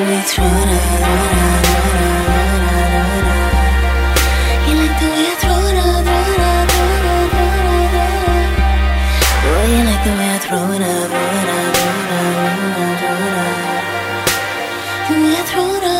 we throw it up. You like the way I throw it up. Boy, you like the way I throw it up. The way I throw it up.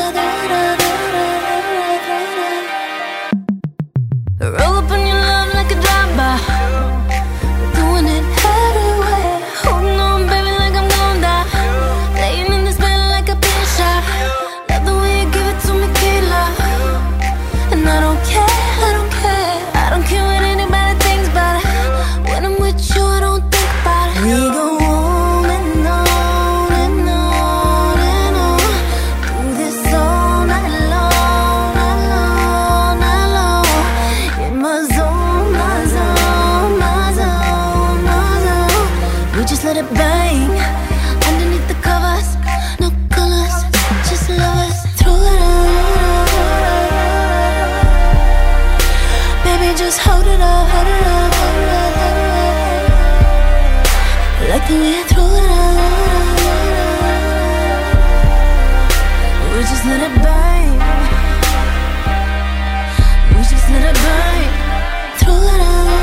Roll up on your love like a drive-by, doing it everywhere. Holding on, baby, like I'm gonna die. Laying in this bed like a pin shot. Love the way you give it to me, Kayla. And I don't care, I don't care. I don't care what anybody thinks about it. When I'm with you, I don't think about it. We go on and on and on and on. Do this all night long, night long, night long. In my zone, my zone, my zone, my zone. We just let it bang underneath the covers. No colors, just lovers. Throw it up. Baby, just hold it up, hold it up, hold it up, hold it up. Like the way I throw it up. We just let it bang. We just let it bang. Throw it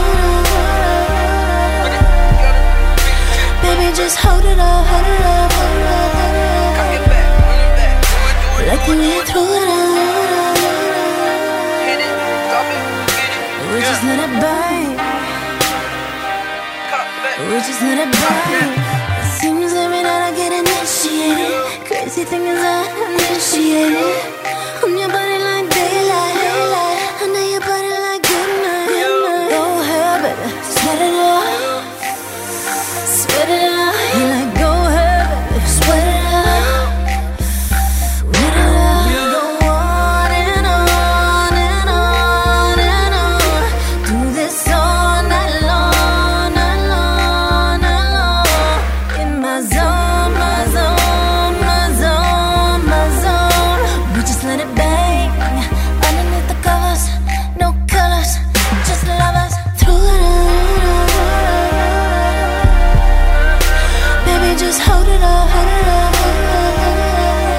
up. Baby, just hold it up, hold it up, hold it up, hold it up. Like the way I throw it up. We just let it bang. We just let it bang. It seems every night I get initiated. Crazy thing is I initiated. On your body like daylight. I know your body like good night. Go ahead, baby, sweat it out. Sweat it out. You like go ahead, baby, sweat it out. Sweat it out. We go on and on and on and on. Do this all night long, night long, night long. In my zone, my zone, my zone, my zone. We just let it bang underneath the covers. No colors, just lovers. Throw it up. Baby, just hold it up, hold it up, hold it up, hold it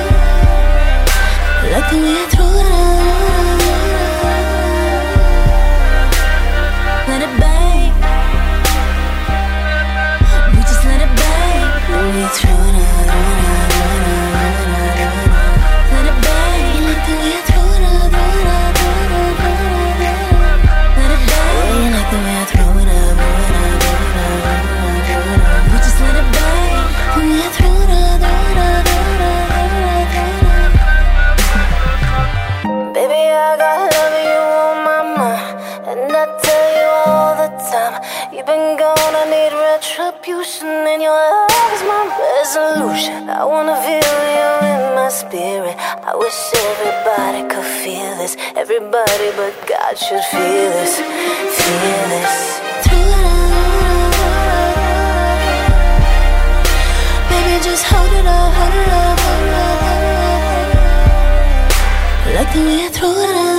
up. Like the way I throw it up. Let it bang. We just let it bang. We throw it up. Let it bang. You like the way I throw it up. Let it bang. You like the way I throw it up. We just let it bang. The way I throw it up. Baby, I got love you on my mind, and I tell you all the time. You've been gone, I need retribution, and your love is my resolution. I wanna feel you in my spirit. I wish everybody could feel this. Everybody but God should feel this. Feel this. Throw it up. Baby, just hold it up, hold it up, hold it up, hold it up. Like the way I throw it up.